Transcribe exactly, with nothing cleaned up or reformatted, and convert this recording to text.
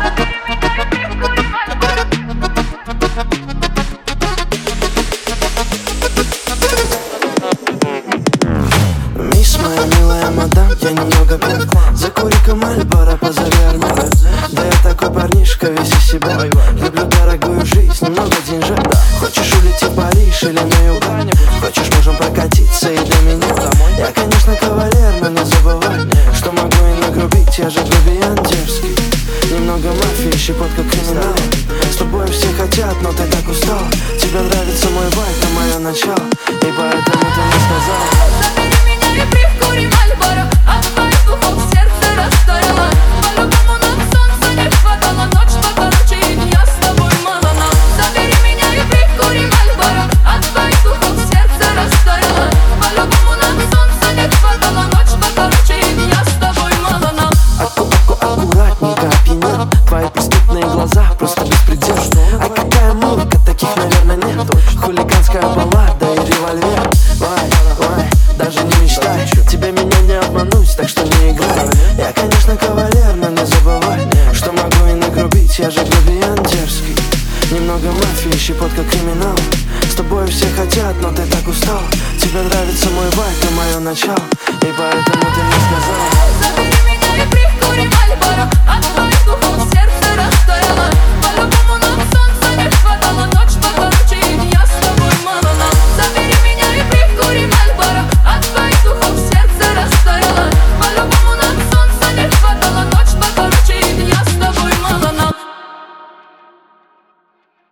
Мисс моя милая мадам, я немного пьян. Закури-ка Мальборо, позови Армана. Да я такой парнишка, весь из себя. Люблю дорогую жизнь, много деньжат. Хочешь улететь в Париж или на юг? Хочешь, можем прокатиться и до меня. Я, конечно, кавалер, но не забывай, что могу и нагрубить, я же грубиян дерзкий. Немного мафии, щепотка криминала. С тобой все хотят, но ты так устал. Тебе нравится мой вайб, а мое начало, и поэтому ты не сказал. Забери меня и прикури Мальборо, от твоих духов сердце растаяло. По-любому нам солнца не хватало, ночь покороче, и я с тобой мало нам. Забери меня и прикури Мальборо, от твоих духов сердце растаяло. По-любому нам солнца не хватало, ночь покороче, и я с тобой мало нам. Аку-аку, аккуратненько опьянел. Твои преступные глаза, просто беспредел. А какая музыка, таких, наверное, нет. Хулиганская баллада и револьвер. Вай, вай, даже не мечтай. Тебе меня не обмануть, так что не играй. Я, конечно, кавалер, но не забывай, что могу и нагрубить, я же грубиян дерзкий. Немного мафии, щепотка криминала. С тобой все хотят, но ты так устал. Тебе нравится мой вайб и мое начало, и поэтому ты не сказал. Забери меня и прикури Мальборо, от твоих духов